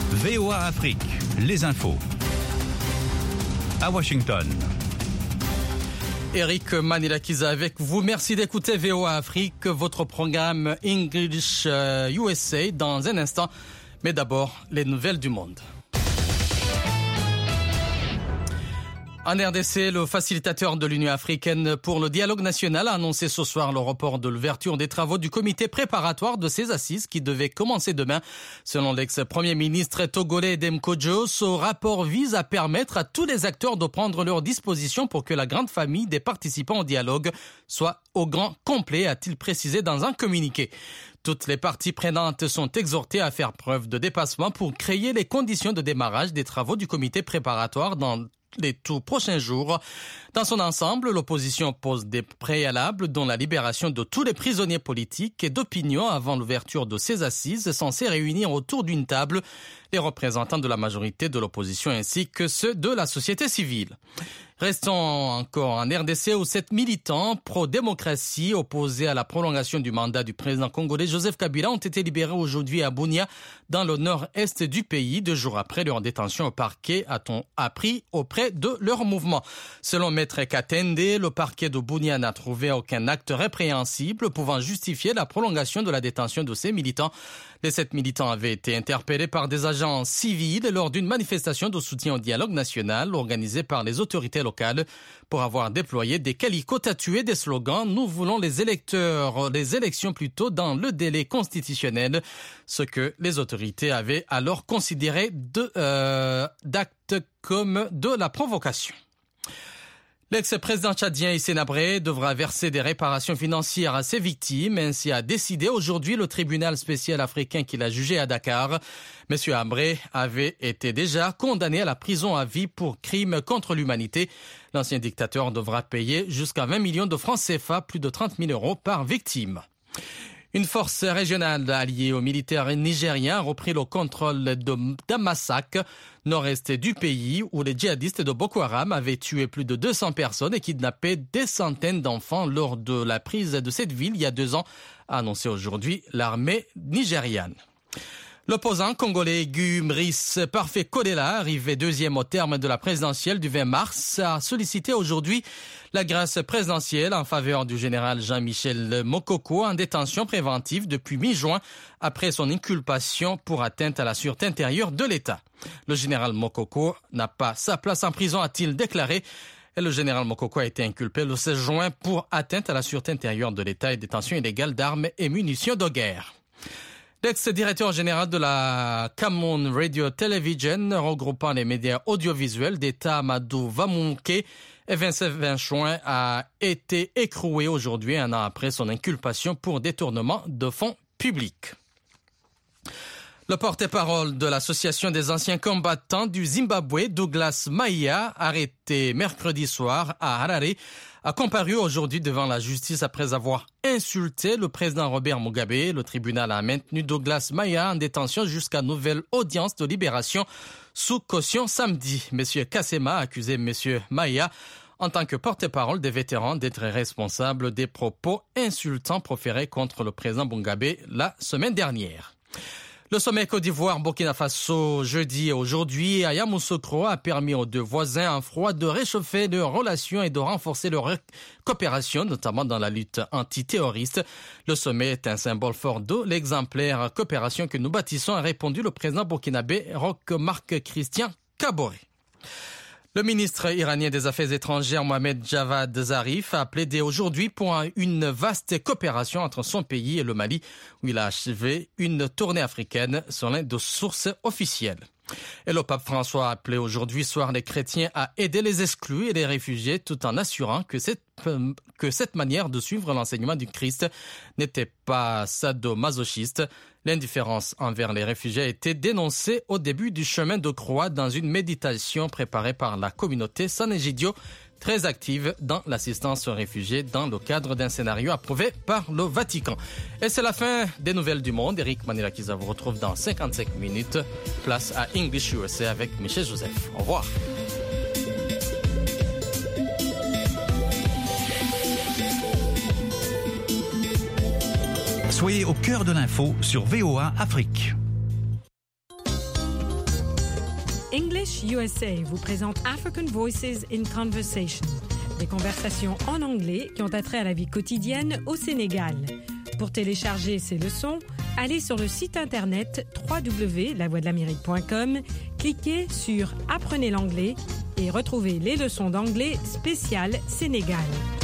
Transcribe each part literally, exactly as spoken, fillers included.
V O A Afrique, les infos. À Washington. Eric Manilakiza avec vous. Merci d'écouter V O A Afrique, votre programme English U S A dans un instant. Mais d'abord, les nouvelles du monde. En R D C, le facilitateur de l'Union africaine pour le dialogue national a annoncé ce soir le report de l'ouverture des travaux du comité préparatoire de ces assises qui devaient commencer demain. Selon l'ex-premier ministre togolais Dem Kodjo, ce rapport vise à permettre à tous les acteurs de prendre leurs dispositions pour que la grande famille des participants au dialogue soit au grand complet, a-t-il précisé dans un communiqué. Toutes les parties prenantes sont exhortées à faire preuve de dépassement pour créer les conditions de démarrage des travaux du comité préparatoire dans les tout prochains jours. Dans son ensemble, l'opposition pose des préalables dont la libération de tous les prisonniers politiques et d'opinion avant l'ouverture de ces assises censées réunir autour d'une table les représentants de la majorité de l'opposition ainsi que ceux de la société civile. Restons encore en R D C où sept militants pro-démocratie opposés à la prolongation du mandat du président congolais Joseph Kabila ont été libérés aujourd'hui à Bunia, dans le nord-est du pays, deux jours après leur détention au parquet, a-t-on appris auprès de leur mouvement. Selon Maître Katende, le parquet de Bunia n'a trouvé aucun acte répréhensible pouvant justifier la prolongation de la détention de ces militants. Les sept militants avaient été interpellés par des agents civils lors d'une manifestation de soutien au dialogue national organisée par les autorités locales pour avoir déployé des calicots tatoués des slogans « Nous voulons les électeurs, les élections plutôt dans le délai constitutionnel », ce que les autorités avaient alors considéré de, euh, d'actes comme de la provocation. L'ex-président tchadien Hissène Habré devra verser des réparations financières à ses victimes. Ainsi a décidé aujourd'hui le tribunal spécial africain qui l'a jugé à Dakar. Monsieur Habré avait été déjà condamné à la prison à vie pour crimes contre l'humanité. L'ancien dictateur devra payer jusqu'à vingt millions de francs C F A, plus de trente mille euros par victime. Une force régionale alliée aux militaires nigériens a repris le contrôle de Damasak, nord-est du pays, où les djihadistes de Boko Haram avaient tué plus de deux cents personnes et kidnappé des centaines d'enfants lors de la prise de cette ville il y a deux ans, a annoncé aujourd'hui l'armée nigériane. L'opposant congolais Guy Brice Parfait Kolela, arrivé deuxième au terme de la présidentielle du vingt mars, a sollicité aujourd'hui la grâce présidentielle en faveur du général Jean-Michel Mokoko en détention préventive depuis mi-juin après son inculpation pour atteinte à la sûreté intérieure de l'État. Le général Mokoko n'a pas sa place en prison, a-t-il déclaré. Et le général Mokoko a été inculpé le seize juin pour atteinte à la sûreté intérieure de l'État et détention illégale d'armes et munitions de guerre. L'ex-directeur général de la Cameroon Radio Television, regroupant les médias audiovisuels d'État, Amadou Vamonke, et vingt juin, a été écroué aujourd'hui, un an après son inculpation pour détournement de fonds publics. Le porte-parole de l'Association des anciens combattants du Zimbabwe, Douglas Maia, arrêté mercredi soir à Harare, a comparu aujourd'hui devant la justice après avoir insulté le président Robert Mugabe. Le tribunal a maintenu Douglas Maia en détention jusqu'à nouvelle audience de libération sous caution samedi. Monsieur Kassema a accusé Monsieur Maia en tant que porte-parole des vétérans d'être responsable des propos insultants proférés contre le président Mugabe la semaine dernière. Le sommet Côte d'Ivoire-Burkina Faso jeudi et aujourd'hui à Yamoussoukro a permis aux deux voisins en froid de réchauffer leurs relations et de renforcer leur coopération, notamment dans la lutte antiterroriste. Le sommet est un symbole fort de l'exemplaire coopération que nous bâtissons, a répondu le président burkinabé Roch Marc Christian Kaboré. Le ministre iranien des Affaires étrangères Mohamed Javad Zarif a plaidé aujourd'hui pour une vaste coopération entre son pays et le Mali, où il a achevé une tournée africaine selon de sources officielles. Et le pape François a appelé aujourd'hui soir les chrétiens à aider les exclus et les réfugiés tout en assurant que cette, que cette manière de suivre l'enseignement du Christ n'était pas sadomasochiste. L'indifférence envers les réfugiés a été dénoncée au début du chemin de croix dans une méditation préparée par la communauté San Egidio, très active dans l'assistance aux réfugiés dans le cadre d'un scénario approuvé par le Vatican. Et c'est la fin des nouvelles du monde. Eric Manilakiza vous retrouve dans cinquante-cinq minutes. Place à English U S A avec Michel Joseph. Au revoir. Soyez au cœur de l'info sur V O A Afrique. English U S A vous présente African Voices in Conversation, des conversations en anglais qui ont attrait à la vie quotidienne au Sénégal. Pour télécharger ces leçons, allez sur le site internet w w w point la voix de l'amérique point com, cliquez sur Apprenez l'anglais et retrouvez les leçons d'anglais spéciales Sénégal.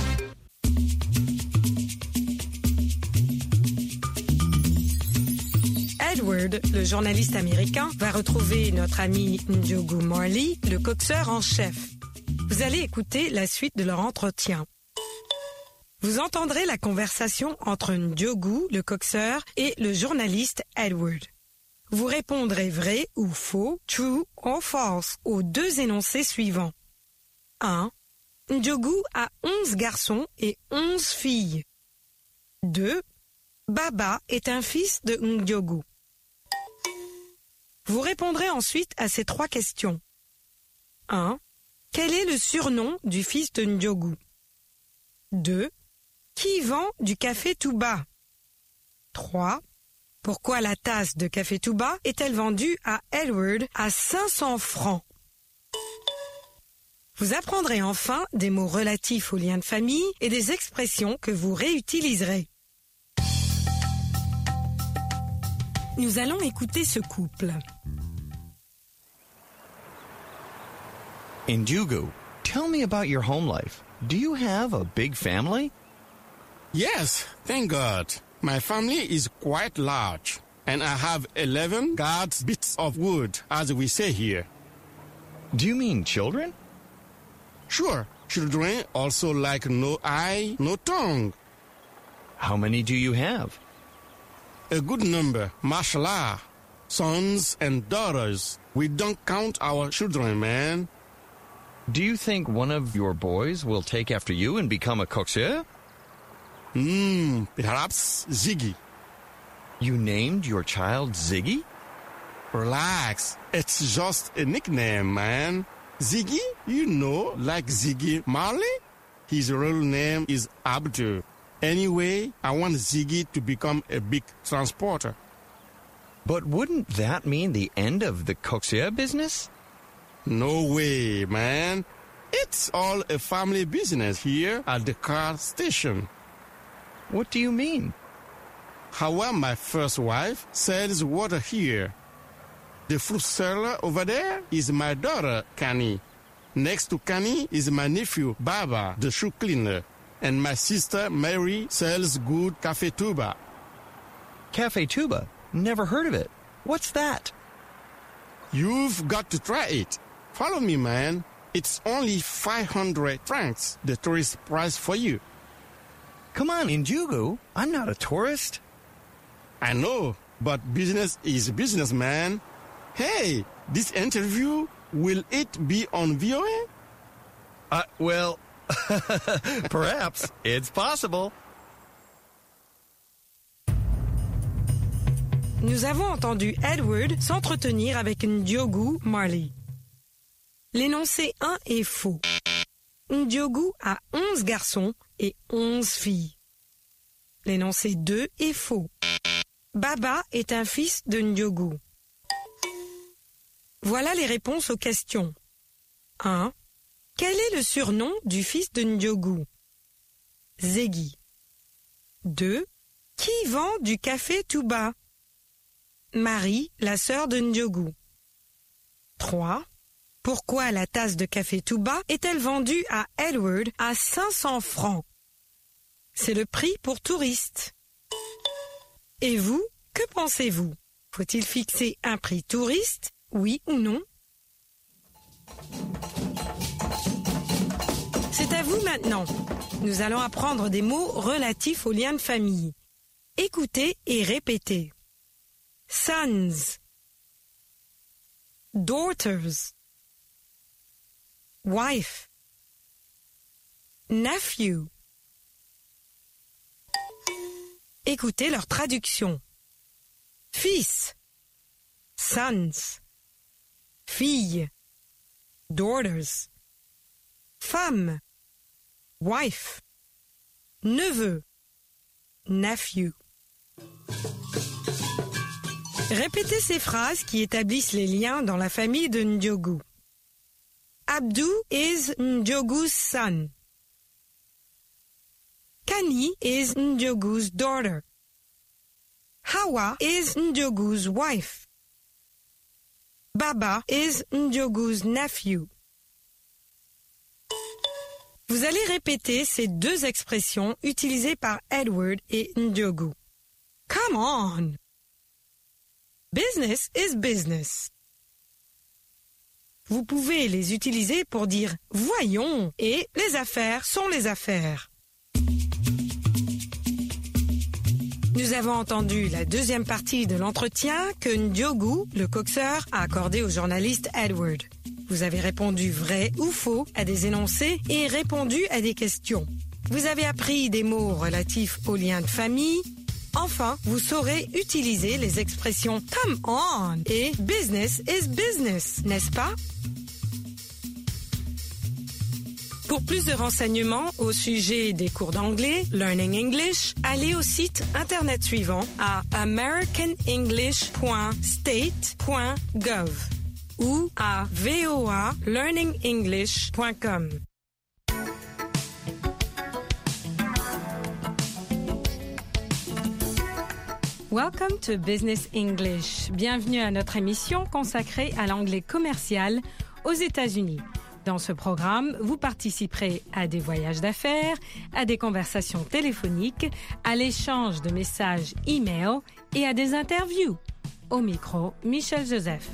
Edward, le journaliste américain, va retrouver notre ami Ndiogu Marley, le coxeur en chef. Vous allez écouter la suite de leur entretien. Vous entendrez la conversation entre Ndiogu, le coxeur, et le journaliste Edward. Vous répondrez vrai ou faux, true or false, aux deux énoncés suivants. un. Ndiogu a onze garçons et onze filles. deux. Baba est un fils de Ndiogu. Vous répondrez ensuite à ces trois questions. un. Quel est le surnom du fils de Ndiogu? deux. Qui vend du café Touba? trois. Pourquoi la tasse de café Touba est-elle vendue à Edward à cinq cents francs? Vous apprendrez enfin des mots relatifs aux liens de famille et des expressions que vous réutiliserez. Nous allons écouter ce couple. Ndiogu, tell me about your home life. Do you have a big family? Yes, thank God. My family is quite large, and I have eleven guards bits of wood, as we say here. Do you mean children? Sure, children also like no eye, no tongue. How many do you have? A good number, mashallah. Sons and daughters. We don't count our children, man. Do you think one of your boys will take after you and become a coxeur? Hmm, perhaps Ziggy. You named your child Ziggy? Relax, it's just a nickname, man. Ziggy, you know, like Ziggy Marley? His real name is Abdul. Anyway, I want Ziggy to become a big transporter. But wouldn't that mean the end of the coxeur business? No way, man. It's all a family business here at the car station. What do you mean? Hawa, my first wife, sells water here. The fruit seller over there is my daughter, Kani. Next to Kani is my nephew, Baba, the shoe cleaner. And my sister, Mary, sells good Café Touba. Café Touba? Never heard of it. What's that? You've got to try it. Follow me, man. It's only five hundred francs, the tourist price for you. Come on, Ndiogu. I'm not a tourist. I know, but business is business, man. Hey, this interview, will it be on V O A? Uh, well, perhaps. It's possible. Nous avons entendu Edward s'entretenir avec Ndiogu Marley. L'énoncé un est faux. Ndiogu a onze garçons et onze filles. L'énoncé deux est faux. Baba est un fils de Ndiogu. Voilà les réponses aux questions. un. Quel est le surnom du fils de Ndiogu? Ziggy. deux. Qui vend du café Touba? Marie, la sœur de Ndiogu. trois. Pourquoi la tasse de café Touba est-elle vendue à Edward à cinq cents francs? C'est le prix pour touristes. Et vous, que pensez-vous? Faut-il fixer un prix touriste, oui ou non? C'est à vous maintenant. Nous allons apprendre des mots relatifs aux liens de famille. Écoutez et répétez. Sons, daughters, wife, nephew. Écoutez leur traduction. Fils, sons, fille, daughters, femme, wife, neveu, nephew. Répétez ces phrases qui établissent les liens dans la famille de Ndiogu. Abdou is Ndiogu's son. Kani is Ndiogu's daughter. Hawa is Ndiogu's wife. Baba is Ndiogu's nephew. Vous allez répéter ces deux expressions utilisées par Edward et Ndiogu. Come on! Business is business. Vous pouvez les utiliser pour dire « voyons » et « les affaires sont les affaires ». Nous avons entendu la deuxième partie de l'entretien que Ndiogu, le coxeur, a accordé au journaliste Edward. Vous avez répondu vrai ou faux à des énoncés et répondu à des questions. Vous avez appris des mots relatifs aux liens de famille. Enfin, vous saurez utiliser les expressions « come on » et « business is business », n'est-ce pas? Pour plus de renseignements au sujet des cours d'anglais, Learning English, allez au site internet suivant à american english point state point gov ou à voa learning english point com. Welcome to Business English. Bienvenue à notre émission consacrée à l'anglais commercial aux États-Unis. Dans ce programme, vous participerez à des voyages d'affaires, à des conversations téléphoniques, à l'échange de messages e-mail et à des interviews. Au micro, Michel Joseph.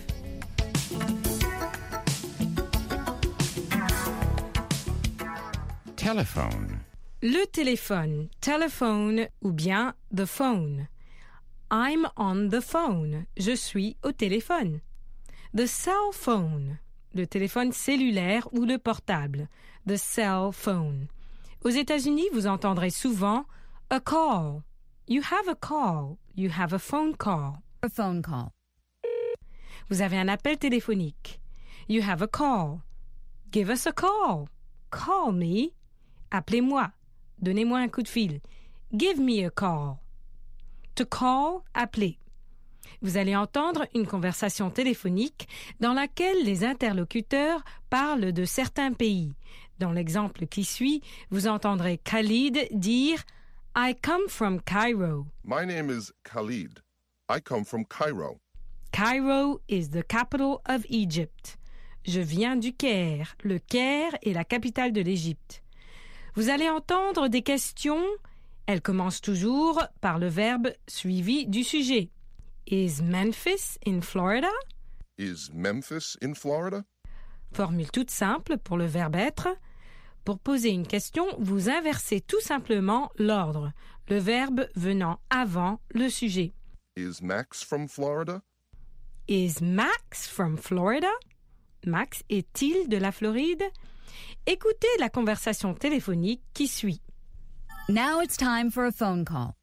Telephone. Le téléphone, telephone ou bien the phone. I'm on the phone. Je suis au téléphone. The cell phone. Le téléphone cellulaire ou le portable. The cell phone. Aux États-Unis, vous entendrez souvent a call. You have a call. You have a phone call. A phone call. Vous avez un appel téléphonique. You have a call. Give us a call. Call me. Appelez-moi. Donnez-moi un coup de fil. Give me a call. To call, appeler. Vous allez entendre une conversation téléphonique dans laquelle les interlocuteurs parlent de certains pays. Dans l'exemple qui suit, vous entendrez Khalid dire « I come from Cairo ». My name is Khalid. I come from Cairo. Cairo is the capital of Egypt. Je viens du Caire. Le Caire est la capitale de l'Égypte. Vous allez entendre des questions. Elles commencent toujours par le verbe suivi du sujet. Is Memphis in Florida? Is Memphis in Florida? Formule toute simple pour le verbe être. Pour poser une question, vous inversez tout simplement l'ordre, le verbe venant avant le sujet. Is Max from Florida? Is Max from Florida? Max est-il de la Floride? Écoutez la conversation téléphonique qui suit. Now it's time for a phone call.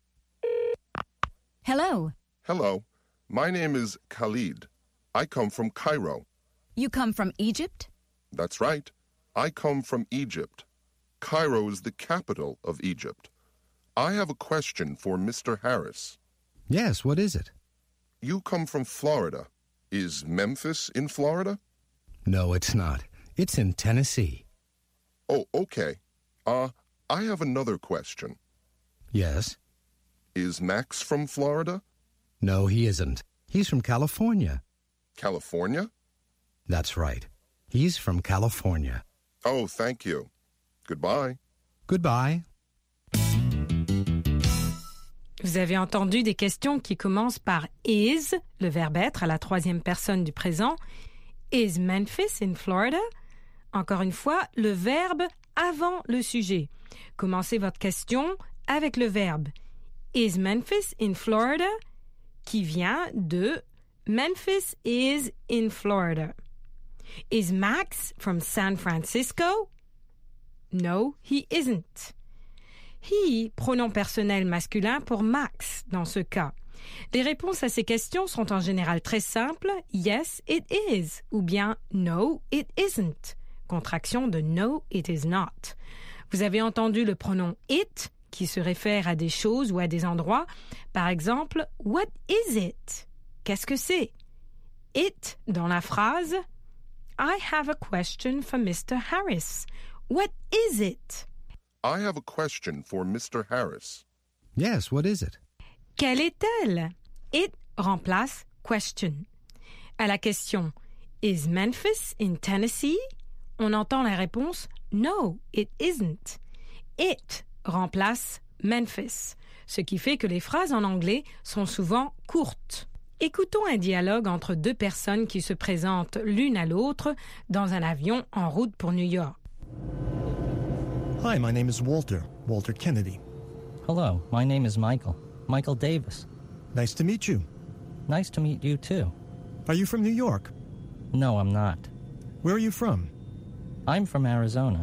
Hello. Hello. My name is Khalid. I come from Cairo. You come from Egypt? That's right. I come from Egypt. Cairo is the capital of Egypt. I have a question for Mister Harris. Yes, what is it? You come from Florida. Is Memphis in Florida? No, it's not. It's in Tennessee. Oh, okay. Uh, I have another question. Yes? Is Max from Florida? No, he isn't. He's from California. California? That's right. He's from California. Oh, thank you. Goodbye. Goodbye. Vous avez entendu des questions qui commencent par is, le verbe être à la troisième personne du présent. Is Memphis in Florida? Encore une fois, le verbe avant le sujet. Commencez votre question avec le verbe Is Memphis in Florida? Qui vient de Memphis is in Florida. Is Max from San Francisco? No, he isn't. He, pronom personnel masculin pour Max dans ce cas. Les réponses à ces questions sont en général très simples. Yes, it is. Ou bien no, it isn't. Contraction de no, it is not. Vous avez entendu le pronom it qui se réfère à des choses ou à des endroits. Par exemple, what is it? qu'est-ce que c'est? It, dans la phrase, I have a question for Mister Harris. What is it? I have a question for Mister Harris. Yes, what is it? Quelle est-elle? It remplace question. À la question Is Memphis in Tennessee? On entend la réponse No, it isn't. It remplace Memphis, ce qui fait que les phrases en anglais sont souvent courtes. Écoutons un dialogue entre deux personnes qui se présentent l'une à l'autre dans un avion en route pour New York. Hi, my name is Walter, Walter Kennedy. Hello, my name is Michael, Michael Davis. Nice to meet you. Nice to meet you too. Are you from New York? No, I'm not. Where are you from? I'm from Arizona.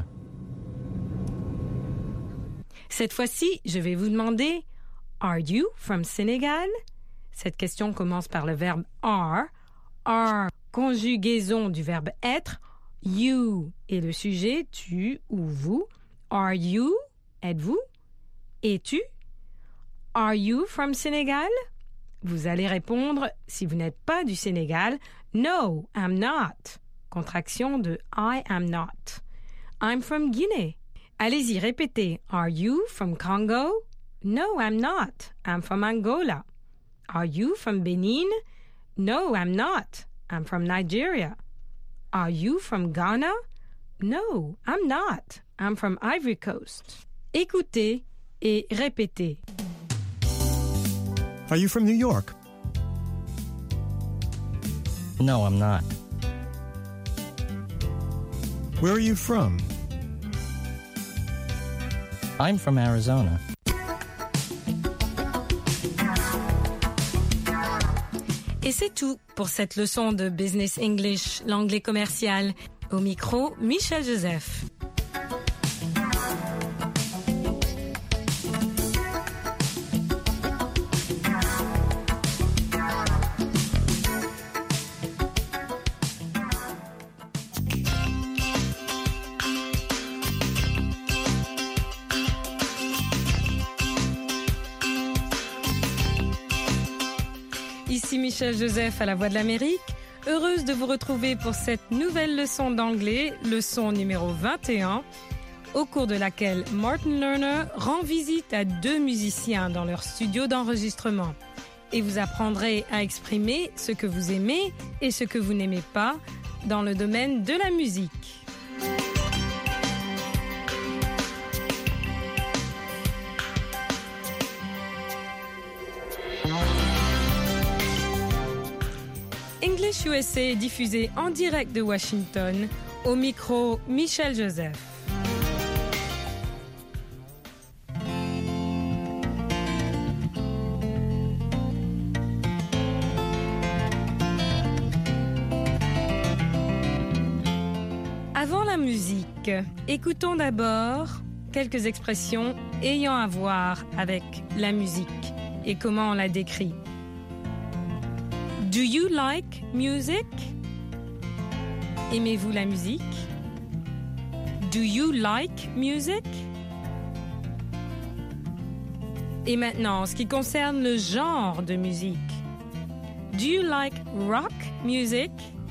Cette fois-ci, je vais vous demander Are you from Senegal? Cette question commence par le verbe are. Are, conjugaison du verbe être. You est le sujet, tu ou vous. Are you? Êtes-vous? Es-tu? Are you from Senegal? Vous allez répondre, si vous n'êtes pas du Sénégal, No, I'm not. Contraction de I am not. I'm from Guinea. Allez-y, répétez. Are you from Congo? No, I'm not. I'm from Angola. Are you from Benin? No, I'm not. I'm from Nigeria. Are you from Ghana? No, I'm not. I'm from Ivory Coast. Écoutez et répétez. Are you from New York? No, I'm not. Where are you from? I'm from Arizona. Et c'est tout pour cette leçon de Business English, l'anglais commercial. Au micro, Michel Joseph. Ici Michel Joseph à la Voix de l'Amérique, heureuse de vous retrouver pour cette nouvelle leçon d'anglais, leçon numéro vingt et un, au cours de laquelle Martin Lerner rend visite à deux musiciens dans leur studio d'enregistrement. Et vous apprendrez à exprimer ce que vous aimez et ce que vous n'aimez pas dans le domaine de la musique. English U S A est diffusé en direct de Washington, au micro Michel Joseph. Avant la musique, écoutons d'abord quelques expressions ayant à voir avec la musique et comment on la décrit. Do you like music? Aimez-vous la musique? Do you like music? Et maintenant, en ce qui concerne le genre de musique. Do you like rock music?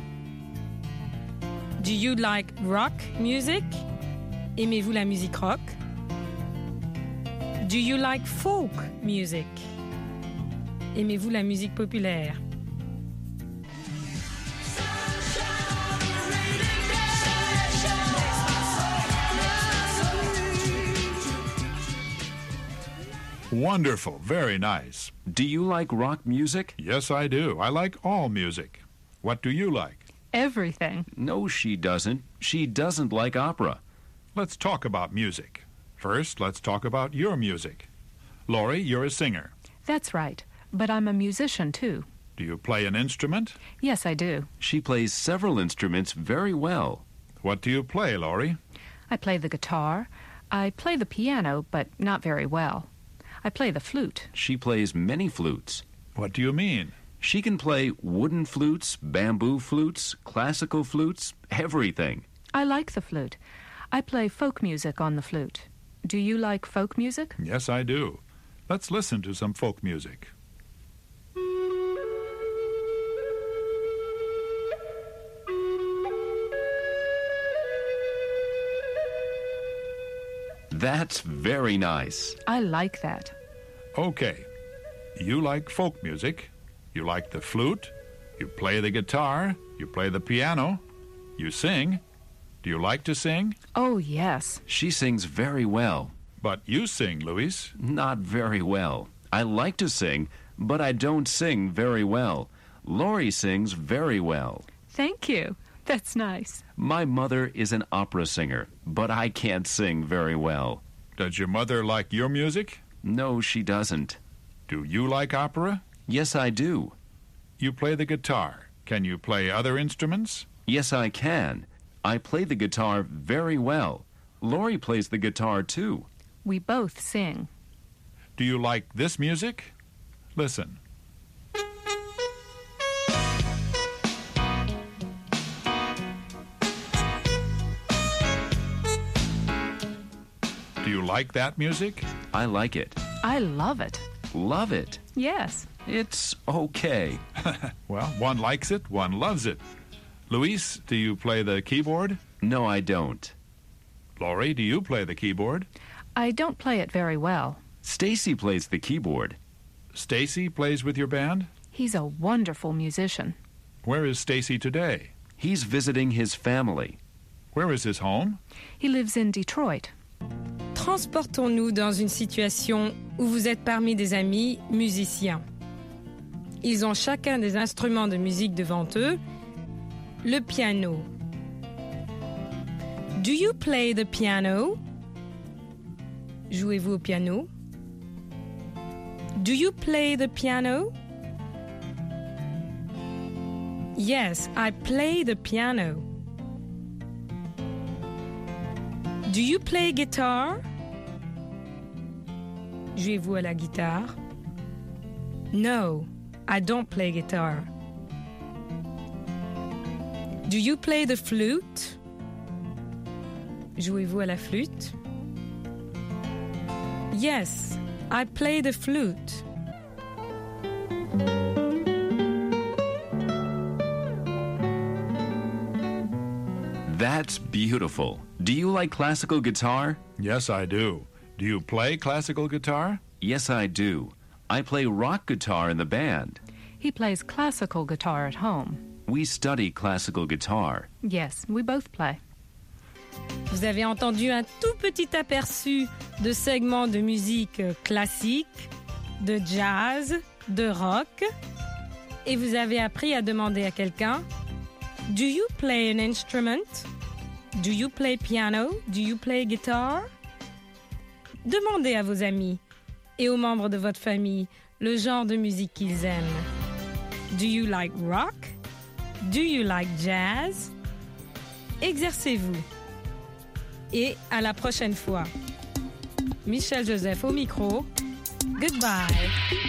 Do you like rock music? Aimez-vous la musique rock? Do you like folk music? Aimez-vous la musique populaire? Wonderful. Very nice. Do you like rock music? Yes, I do. I like all music. What do you like? Everything. No, she doesn't. She doesn't like opera. Let's talk about music. First, let's talk about your music. Laurie, you're a singer. That's right. But I'm a musician, too. Do you play an instrument? Yes, I do. She plays several instruments very well. What do you play, Laurie? I play the guitar. I play the piano, but not very well. I play the flute. She plays many flutes. What do you mean? She can play wooden flutes, bamboo flutes, classical flutes, everything. I like the flute. I play folk music on the flute. Do you like folk music? Yes, I do. Let's listen to some folk music. That's very nice. I like that. Okay. You like folk music. You like the flute. You play the guitar. You play the piano. You sing. Do you like to sing? Oh, yes. She sings very well. But you sing, Luis. Not very well. I like to sing, but I don't sing very well. Laurie sings very well. Thank you. That's nice. My mother is an opera singer, but I can't sing very well. Does your mother like your music? No, she doesn't. Do you like opera? Yes, I do. You play the guitar. Can you play other instruments? Yes, I can. I play the guitar very well. Laurie plays the guitar, too. We both sing. Do you like this music? Listen. Do you like that music? I like it. I love it. Love it? Yes. It's okay. Well, one likes it, one loves it. Luis, do you play the keyboard? No, I don't. Laurie, do you play the keyboard? I don't play it very well. Stacy plays the keyboard. Stacy plays with your band? He's a wonderful musician. Where is Stacy today? He's visiting his family. Where is his home? He lives in Detroit. Transportons-nous dans une situation où vous êtes parmi des amis musiciens. Ils ont chacun des instruments de musique devant eux. Le piano. Do you play the piano? Jouez-vous au piano? Do you play the piano? Yes, I play the piano. Do you play guitar? Jouez-vous à la guitare? No, I don't play guitar. Do you play the flute? Jouez-vous à la flûte? Yes, I play the flute. That's beautiful. Do you like classical guitar? Yes, I do. Do you play classical guitar? Yes, I do. I play rock guitar in the band. He plays classical guitar at home. We study classical guitar. Yes, we both play. Vous avez entendu un tout petit aperçu de segments de musique classique, de jazz, de rock, et vous avez appris à demander à quelqu'un « Do you play an instrument? Do you play piano? Do you play guitar? » Demandez à vos amis et aux membres de votre famille le genre de musique qu'ils aiment. Do you like rock? Do you like jazz? Exercez-vous. Et à la prochaine fois. Michel Joseph au micro. Goodbye.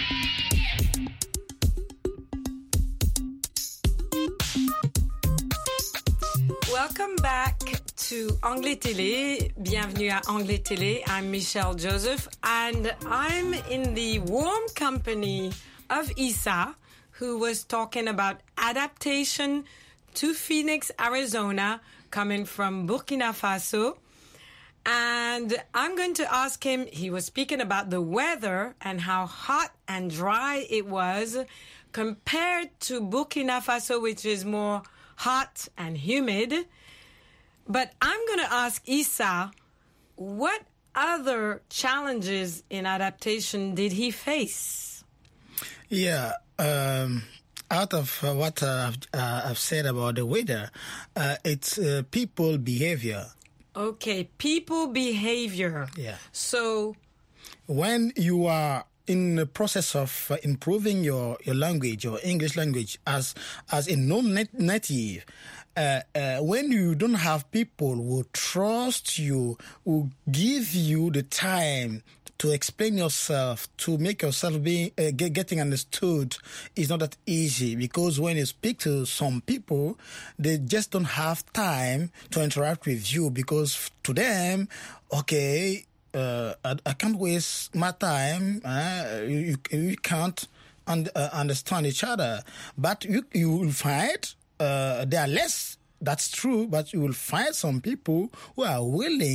Welcome back to Anglais Télé. Bienvenue à Anglais Télé. I'm Michelle Joseph and I'm in the warm company of Isa, who was talking about adaptation to Phoenix, Arizona, coming from Burkina Faso. And I'm going to ask him, he was speaking about the weather and how hot and dry it was compared to Burkina Faso, which is more hot and humid. But I'm going to ask Isa, what other challenges in adaptation did he face? Yeah, um, out of uh, what uh, I've, uh, I've said about the weather, uh, it's uh, people behavior. Okay, people behavior. Yeah. So when you are in the process of uh, improving your, your language, your English language, as as a non-native, uh, uh, when you don't have people who trust you, who give you the time to explain yourself, to make yourself being uh, get, getting understood, is not that easy, because when you speak to some people, they just don't have time to interact with you, because to them, okay, uh, I, I can't waste my time. Uh, you, you can't un- uh, understand each other, but you you will find uh, there are less. That's true, but you will find some people who are willing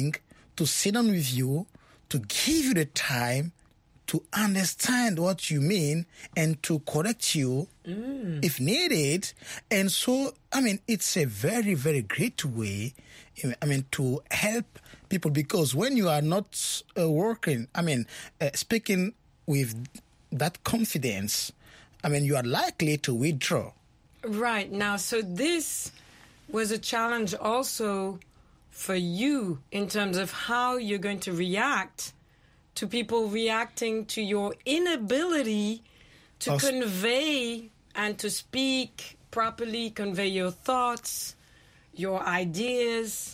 to sit down with you, to give you the time to understand what you mean and to correct you mm. if needed. And so, I mean, it's a very, very great way, I mean, to help people, because when you are not uh, working, I mean, uh, speaking with that confidence, I mean, you are likely to withdraw. Right. Now, so this was a challenge also for you in terms of how you're going to react to people reacting to your inability to also convey and to speak properly, convey your thoughts, your ideas.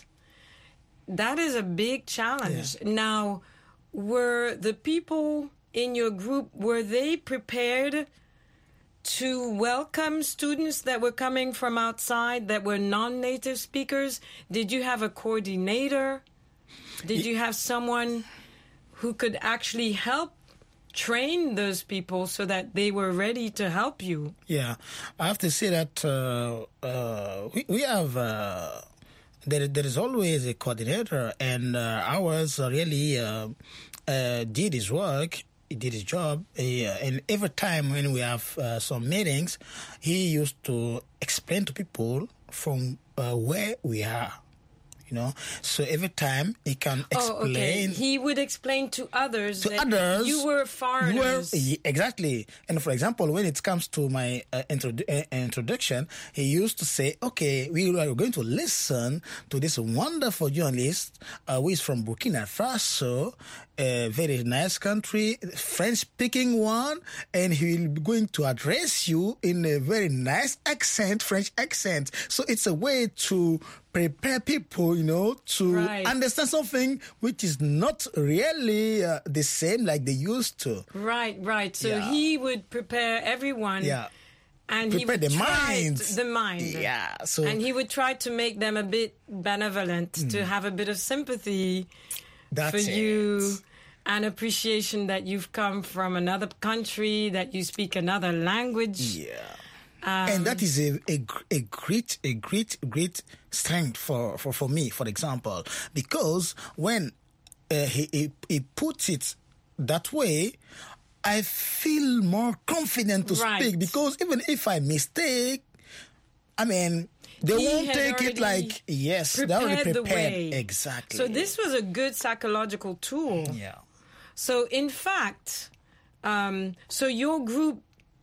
That is a big challenge. Yeah. Now, were the people in your group, were they prepared to welcome students that were coming from outside that were non-native speakers? Did you have a coordinator? Did you have someone who could actually help train those people so that they were ready to help you? Yeah, I have to say that uh, uh, we, we have, uh, there, there is always a coordinator, and uh, ours really uh, uh, did his work. He did his job, he, uh, and every time when we have uh, some meetings, he used to explain to people from uh, where we are. You know, so every time he can explain. Oh, okay. He would explain to others to that others, you were foreigners. You were, exactly. And for example, when it comes to my uh, introdu- uh, introduction, he used to say, okay, we are going to listen to this wonderful journalist uh, who is from Burkina Faso, a very nice country, French-speaking one, and he will be going to address you in a very nice accent, French accent. So it's a way to prepare people, you know, to right. understand something which is not really uh, the same like they used to. Right, right. So yeah. he would prepare everyone. Yeah. And prepare he would the try mind. The mind. Yeah. So and he would try to make them a bit benevolent, mm. to have a bit of sympathy That's for it. you, and appreciation that you've come from another country, that you speak another language. Yeah. Um, and that is a, a, a great, a great, great strength for, for, for me, for example, because when uh, he, he, he puts it that way, I feel more confident to right. speak, because even if I mistake, I mean, they he won't take it like, yes, they already prepared. The way. Exactly. So this was a good psychological tool. Yeah. So in fact, um, so your group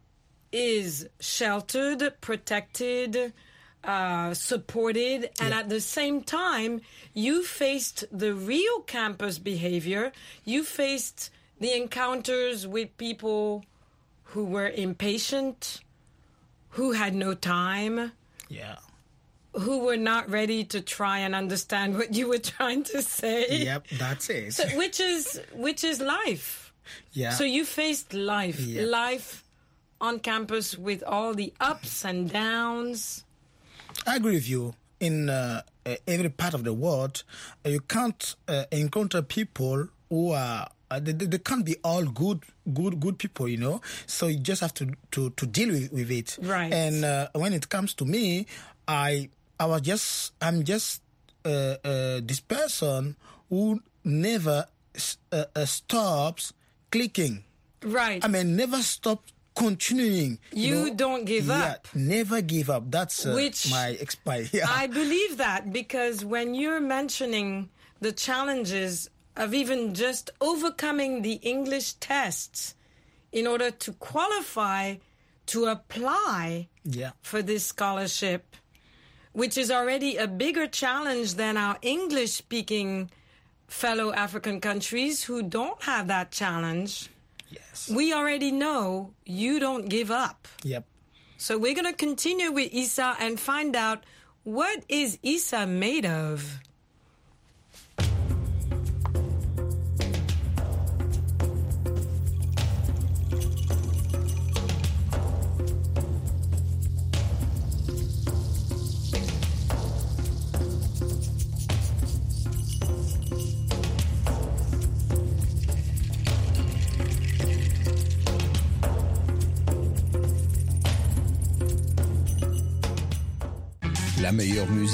is sheltered, protected, uh, supported, and yeah. at the same time, you faced the real campus behavior. You faced the encounters with people who were impatient, who had no time, yeah, who were not ready to try and understand what you were trying to say. Yep, that's it. So, which is which is life. Yeah. So you faced life, yeah. life on campus with all the ups and downs. I agree with you. In uh, uh, every part of the world, uh, you can't uh, encounter people who are uh, they, they can't be all good, good, good people, you know. So you just have to to, to deal with, with it. Right. And uh, when it comes to me, I I was just I'm just uh, uh, this person who never uh, uh, stops clicking. Right. I mean, never stop continuing. You, you know? don't give yeah, up. Never give up. That's uh, Which my expire. Yeah. I believe that, because when you're mentioning the challenges of even just overcoming the English tests in order to qualify to apply yeah. for this scholarship, which is already a bigger challenge than our English-speaking fellow African countries who don't have that challenge. Yes. We already know you don't give up. Yep. So we're going to continue with Issa and find out, what is Issa made of? La meilleure musique.